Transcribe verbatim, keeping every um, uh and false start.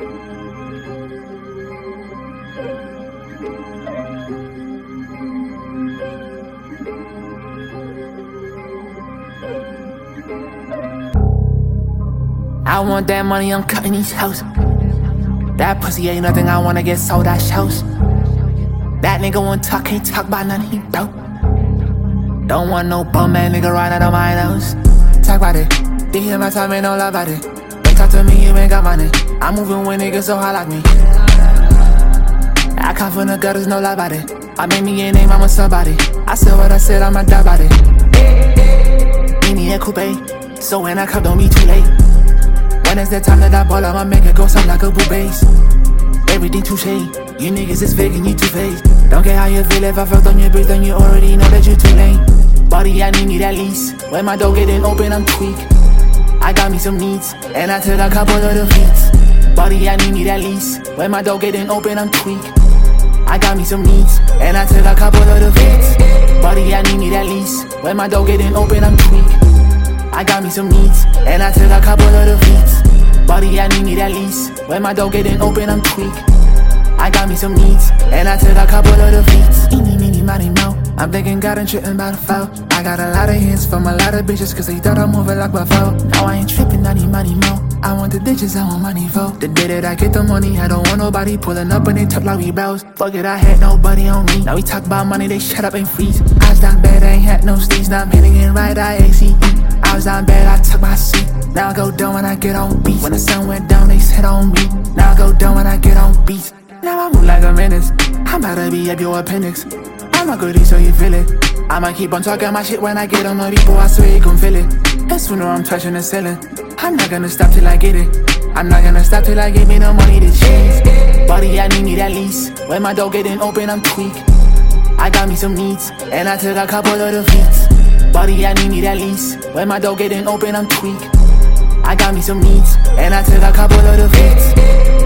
I want that money, I'm cutting these hoes. That pussy ain't nothing, I wanna get sold, that shows. That nigga won't talk, can't talk about nothing, he broke. Don't want no bum ass nigga right out of my nose. Talk about it, they hear my time, ain't no love about it. Don't talk to me, you ain't got money. I'm moving with niggas so high like me. I come from the gutters, no lie about it. I made me a name, I'm a somebody. I said what I said, I'ma die about it. Me need a coupe, so when I come, don't be too late. When it's that time that I ball, I'ma make it go sound like a boo bass. Everything touche, you niggas is fake and you two-faced. Don't care how you feel, if I fucked on your bitch, then you already know that you too late. Body, I need me at least. When my door getting open, I'm tweak. I got me some needs, and I took a couple of the feats. Body, I need me at least. When my door getting open, I'm tweak. I got me some needs, and I took a couple of the feats. Body, I need me at least. When my door getting open, I'm tweak. I got me some needs, and I took a couple of the feats. Body, I need me at least. When my door getting open, I'm tweak. I got me some needs, and I took a couple of the feats. Eeny, meeny, miny, mo. I'm thinking God and tripping about a foul. I got a lot of hints from a lot of bitches, cause they thought I'm moving like my foul. Now I ain't tripping, I need money more. I want the ditches, I want money for. The day that I get the money, I don't want nobody pulling up and they talk like we bros. Fuck it, I had nobody on me. Now we talk about money, they shut up and freeze. I was down bad, I ain't had no sleeves. Now I'm hitting it right, I A C E. I was down bad, I took my seat. Now I go down when I get on beats. When the sun went down, they sit on me. Now I go down when I get on beats. Now I move like a menace. I'm about to be up your appendix. I'm a goodie, so you feel it. I'ma keep on talking my shit when I get on the people, I swear you can feel it. And sooner I'm touching the ceiling. I'm not gonna stop till I get it. I'm not gonna stop till I get me the money to cheese. Body, I need me at least. When my door getting open, I'm tweak. I got me some needs, and I took a couple of the feats. Body, I need me at least. When my door getting open, I'm tweak. I got me some needs, and I took a couple of the feats.